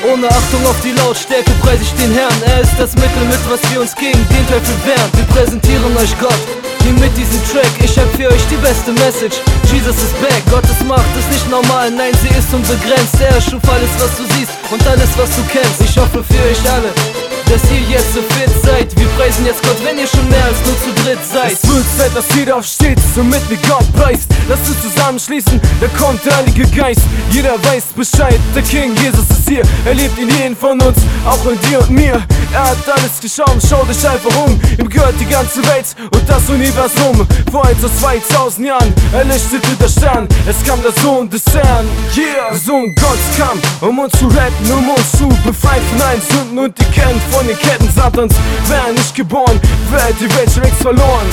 Ohne Achtung auf die Lautstärke preise ich den Herrn. Er ist das Mittel, mit was wir uns gegen den Teufel wehren. Wir präsentieren euch Gott, hier mit diesem Track. Ich hab für euch die beste Message. Jesus is back, Gottes Macht ist nicht normal, nein, sie ist unbegrenzt. Er schuf alles, was du siehst und alles, was du kennst. Ich hoffe für euch alle, dass ihr jetzt so fit seid. Wir preisen jetzt Gott, wenn ihr schon mehr als nur zu dritt seid. Es wird Zeit, dass jeder aufsteht, somit mir Gott preist. Lasst uns zusammenschließen, da kommt der Heilige Geist. Jeder weiß Bescheid, der King Jesus ist hier. Er lebt in jedem von uns, auch in dir und mir. Er hat alles geschaut, schau dich einfach um. Ihm gehört die ganze Welt und das Universum. Vor 2000 Jahren erleuchtete der Stern. Es kam der Sohn des Herrn, yeah. Der Sohn Gottes kam, um uns zu retten, um uns zu befreien von allen Sünden und die Ketten von den Ketten Satans. Wäre nicht geboren, wäre die Welt schon längst verloren.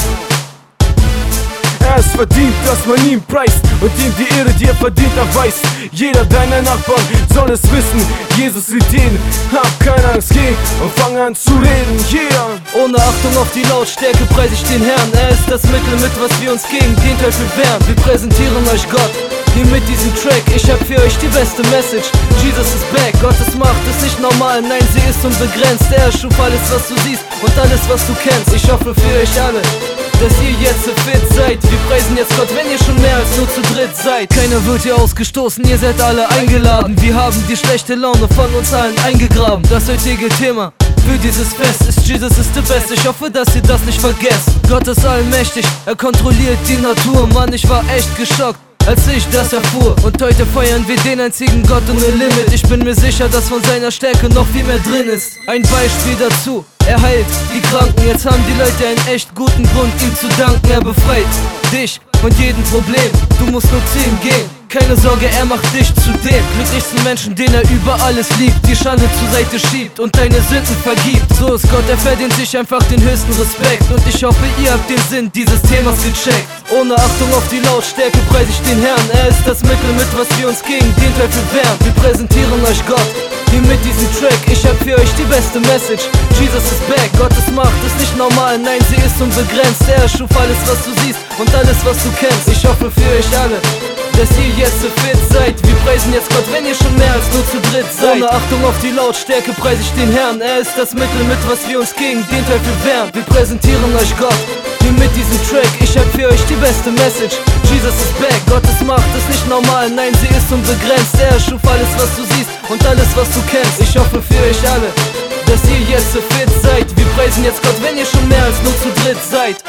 Er ist verdient, dass man ihn preist und ihm die Ehre, die er verdient, erweist. Jeder deiner Nachbarn soll es wissen, Jesus liebt ihn. Hab keine Angst, geh und fang an zu reden, yeah. Ohne Achtung auf die Lautstärke preise ich den Herrn. Er ist das Mittel, mit was wir uns gegen den Teufel wehren. Wir präsentieren euch Gott, hier mit diesem Track. Ich hab für euch die beste Message. Jesus is back, Gottes Macht ist nicht normal, nein, sie ist unbegrenzt. Er schuf alles, was du siehst und alles, was du kennst. Ich hoffe für euch alle, dass ihr jetzt so fit seid. Wir preisen jetzt Gott, wenn ihr schon mehr als nur zu dritt seid. Keiner wird hier ausgestoßen, ihr seid alle eingeladen. Wir haben die schlechte Laune von uns allen eingegraben. Das heutige Thema für dieses Fest ist Jesus ist the best. Ich hoffe, dass ihr das nicht vergesst. Gott ist allmächtig, er kontrolliert die Natur. Mann, ich war echt geschockt, als ich das erfuhr. Und heute feiern wir den einzigen Gott ohne Limit. Ich bin mir sicher, dass von seiner Stärke noch viel mehr drin ist. Ein Beispiel dazu, er heilt die Kranken. Jetzt haben die Leute einen echt guten Grund, ihm zu danken. Er befreit dich von jedem Problem, du musst nur zu ihm gehen. Keine Sorge, er macht dich zu dem glücklichsten Menschen, den er über alles liebt. Die Schande zur Seite schiebt und deine Sünden vergibt. So ist Gott, er verdient sich einfach den höchsten Respekt. Und ich hoffe, ihr habt den Sinn dieses Themas gecheckt. Ohne Achtung auf die Lautstärke preise ich den Herrn. Er ist das Mittel, mit was wir uns gegen den Teufel wehren. Wir präsentieren euch Gott, hier mit diesem Track. Ich hab für euch die beste Message. Jesus is back, Gottes Macht ist nicht normal, nein, sie ist unbegrenzt. Er schuf alles, was du siehst und alles, was du kennst. Ich hoffe für euch alle, dass ihr jetzt so fit seid. Wir preisen jetzt Gott, wenn ihr schon mehr als nur zu dritt seid. Ohne Achtung auf die Lautstärke preise ich den Herrn. Er ist das Mittel, mit was wir uns gegen den Teufel wehren. Wir präsentieren euch Gott, hier mit diesem Track. Ich hab für euch die beste Message. Jesus is back, Gottes Macht ist nicht normal, nein, sie ist unbegrenzt. Er schuf alles, was du siehst und alles, was du kennst. Ich hoffe für euch alle, dass ihr jetzt so fit seid. Wir preisen jetzt Gott, wenn ihr schon mehr als nur zu dritt seid.